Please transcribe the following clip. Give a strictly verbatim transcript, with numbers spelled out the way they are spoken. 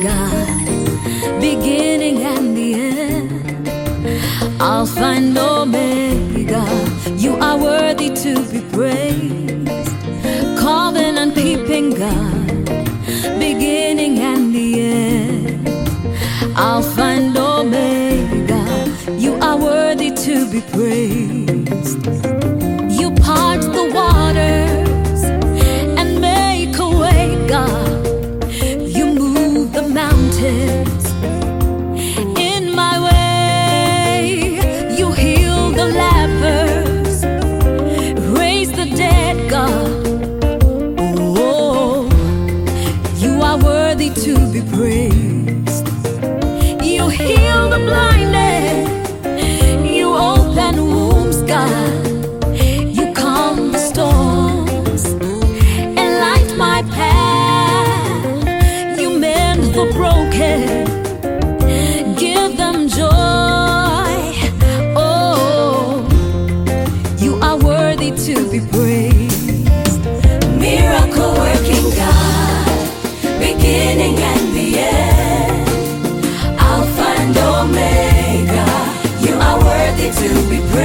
God, beginning and the end, Alpha and Omega. You are worthy to be praised, covenant keeping God, beginning and the end, Alpha and Omega. You are worthy to be praised. You part the waters and make a way, God. You move the mountains in my way. You heal the lepers, raise the dead, God. Oh, you are worthy to be praised. You heal the blinded, you open wombs, God. You calm the storms and light my path. You mend the broken, give them joy. Oh, you are worthy to be praised. Miracle working God, beginning and the end, Alpha and Omega. You are worthy to be praised.